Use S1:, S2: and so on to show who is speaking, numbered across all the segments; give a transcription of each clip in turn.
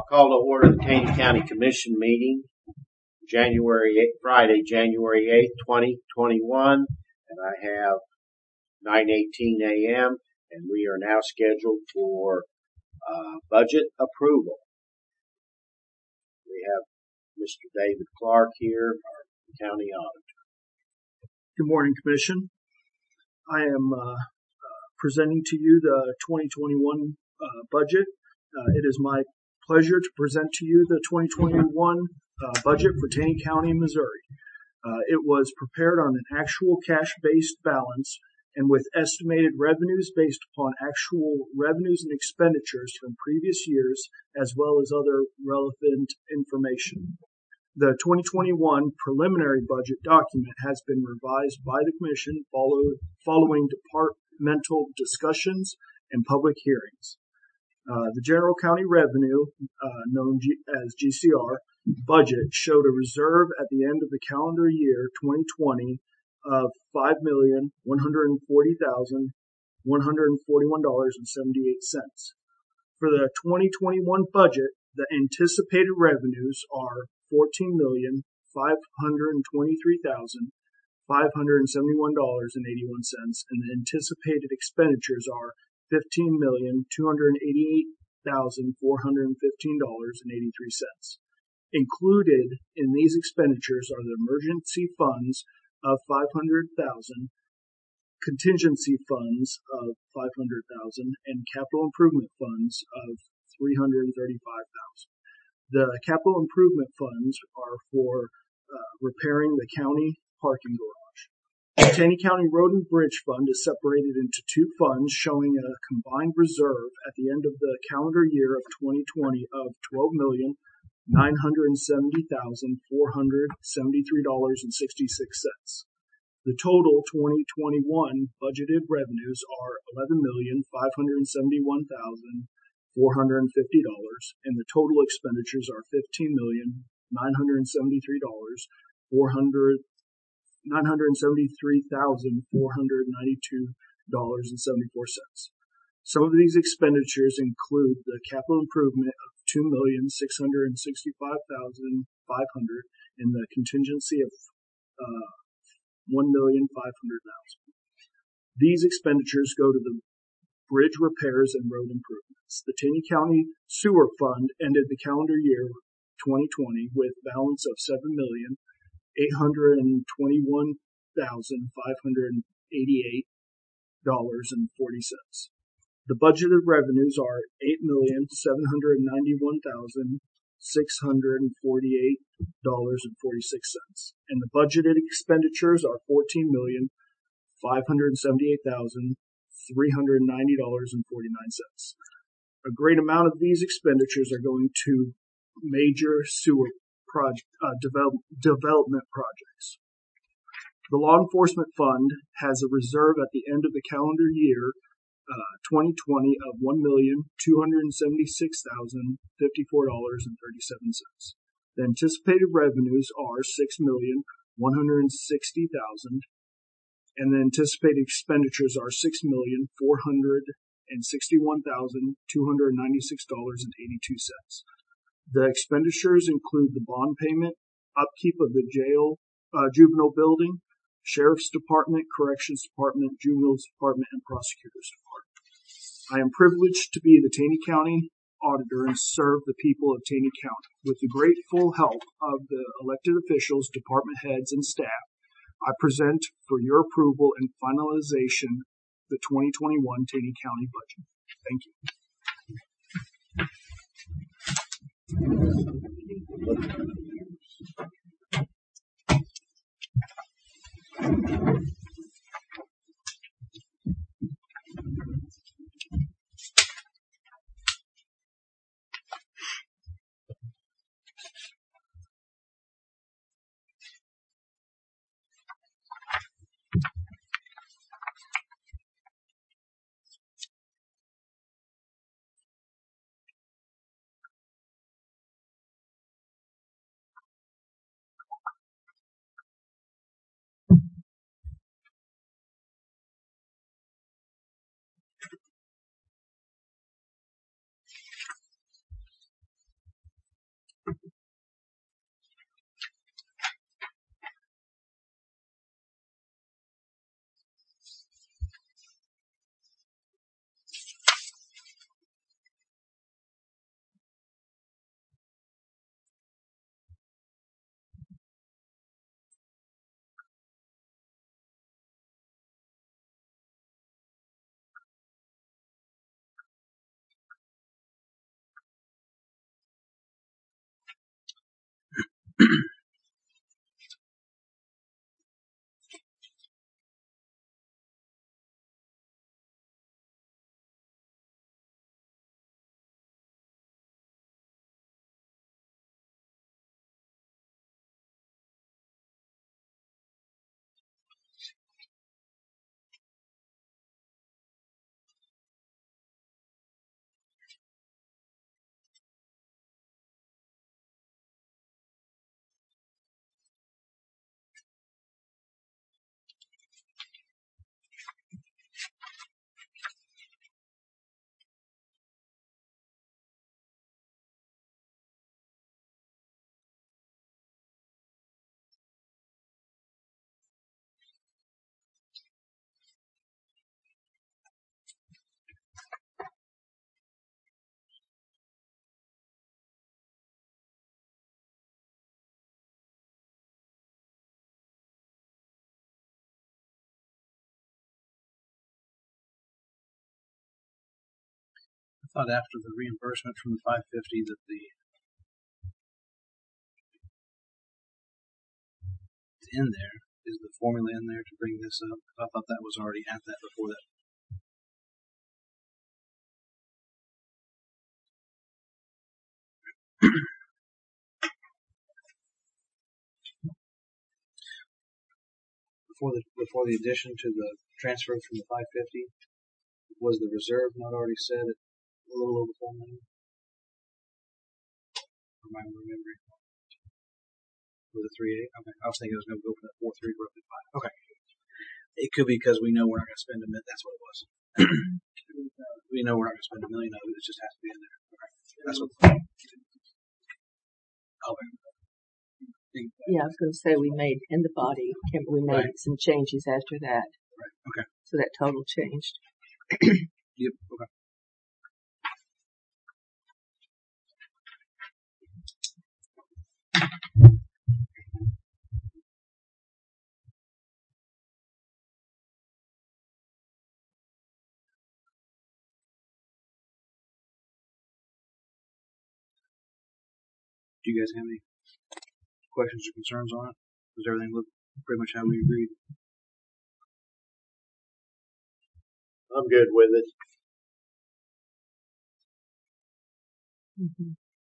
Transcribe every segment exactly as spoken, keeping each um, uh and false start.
S1: Call to order the Taney County Commission meeting, January eighth, Friday, January eighth, twenty twenty-one, and I have nine eighteen a m and we are now scheduled for uh, budget approval. We have Mister David Clark here, our county auditor.
S2: Good morning, Commission. I am uh, uh, presenting to you the twenty twenty-one uh, budget. Uh, it is my pleasure to present to you the twenty twenty-one uh, budget for Taney County, Missouri. Uh, it was prepared on an actual cash-based balance and with estimated revenues based upon actual revenues and expenditures from previous years, as well as other relevant information. The twenty twenty-one preliminary budget document has been revised by the Commission follow, following departmental discussions and public hearings. Uh, the general county revenue, uh, known G- as G C R, budget showed a reserve at the end of the calendar year twenty twenty of five million one hundred forty thousand one hundred forty-one dollars and seventy-eight cents. For the twenty twenty-one budget, the anticipated revenues are fourteen million five hundred twenty-three thousand five hundred seventy-one dollars and eighty-one cents, and the anticipated expenditures are fifteen million two hundred eighty-eight thousand four hundred fifteen dollars and eighty-three cents. Included in these expenditures are the emergency funds of five hundred thousand dollars, contingency funds of five hundred thousand dollars, and capital improvement funds of three hundred thirty-five thousand dollars. The capital improvement funds are for uh, repairing the county parking garage. The Taney County Road and Bridge Fund is separated into two funds, showing a combined reserve at the end of the calendar year of twenty twenty of twelve million nine hundred seventy thousand four hundred seventy-three dollars and sixty-six cents. The total twenty twenty-one budgeted revenues are eleven million five hundred seventy-one thousand four hundred fifty dollars, and the total expenditures are fifteen million nine hundred seventy-three dollars four hundred nine hundred seventy-three thousand four hundred ninety-two dollars and seventy-four cents. Some of these expenditures include the capital improvement of two million six hundred sixty-five thousand five hundred dollars and the contingency of uh, one million five hundred thousand dollars. These expenditures go to the bridge repairs and road improvements. The Taney County Sewer Fund ended the calendar year twenty twenty with balance of seven million eight hundred twenty-one thousand five hundred eighty-eight dollars and forty cents. The budgeted revenues are eight million seven hundred ninety-one thousand six hundred forty-eight dollars and forty-six cents, and the budgeted expenditures are fourteen million five hundred seventy-eight thousand three hundred ninety dollars and forty-nine cents. A great amount of these expenditures are going to major sewer project uh, develop, development projects. The Law Enforcement Fund has a reserve at the end of the calendar year uh, twenty twenty of one million two hundred seventy-six thousand fifty-four dollars and thirty-seven cents. The anticipated revenues are six million one hundred sixty thousand dollars, and the anticipated expenditures are six million four hundred sixty-one thousand two hundred ninety-six dollars and eighty-two cents. The expenditures include the bond payment, upkeep of the jail, uh, juvenile building, Sheriff's Department, Corrections Department, Juveniles Department, and Prosecutors Department. I am privileged to be the Taney County Auditor and serve the people of Taney County. With the grateful help of the elected officials, department heads, and staff, I present for your approval and finalization the twenty twenty-one Taney County budget. Thank you.
S3: I thought after the reimbursement from the five fifty that the it's in there is the formula in there to bring this up. I thought that was already at that before that. before the before the addition to the transfer from the five fifty, was the reserve not already set at a little over four million? Or am I remembering? With a three eight? Okay, I was thinking it was going to go for that four three roughly five. Okay, it could be because we know we're not going to spend a million. That's what it was. We know we're not going to spend a million of it. It just has to be in there. Okay, that's what. Okay.
S4: Yeah, I was going to say we made in the body, we made
S3: Right.
S4: some changes after that.
S3: Right. Okay.
S4: So that total changed.
S3: Yep. Okay. Do you guys have any questions or concerns on it? Does everything look pretty much how we agreed?
S1: I'm good with it.
S4: Mm-hmm.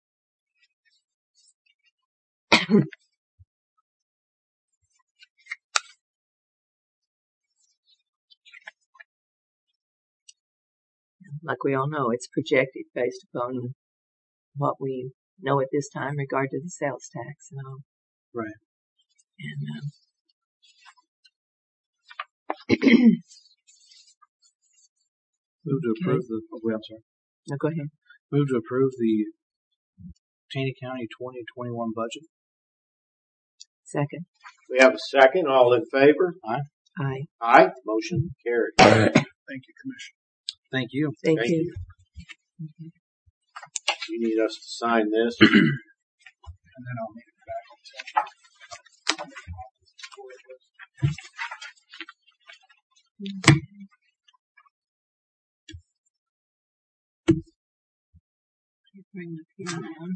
S4: Like we all know, it's projected based upon what we know at this time regard to the sales tax and all.
S3: Right.
S4: And um,
S3: Move to
S4: Okay.
S3: approve the. Oh, wait, I'm sorry.
S4: no, go ahead.
S3: Move to approve the Taney County twenty twenty-one budget.
S4: Second.
S1: We have a second. All in favor?
S4: Aye.
S1: Aye. Motion carried.
S2: Thank you, Commissioner.
S3: Thank you.
S4: Thank,
S1: Thank
S4: you.
S1: you. You need us to sign this.
S2: And then I'll need it back.
S4: Bring the pen down.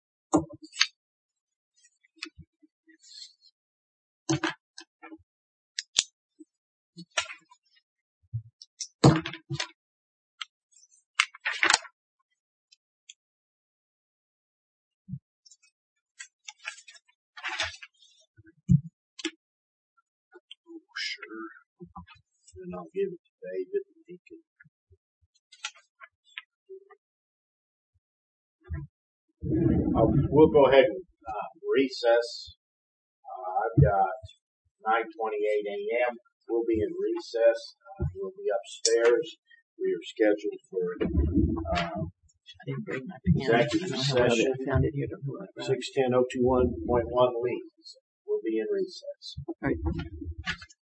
S1: Oh, sure. Then I'll give it to David and he can. I'll, we'll go ahead and uh, recess. Uh, I've got nine twenty-eight a.m. We'll be in recess. Uh, we'll be upstairs. We are scheduled for uh,
S4: I didn't bring my pen.
S1: Executive
S4: I don't know how
S1: session.
S4: I found it here. Don't know what I wrote.
S1: six ten oh two one point one leads. We'll be in recess.
S4: All right.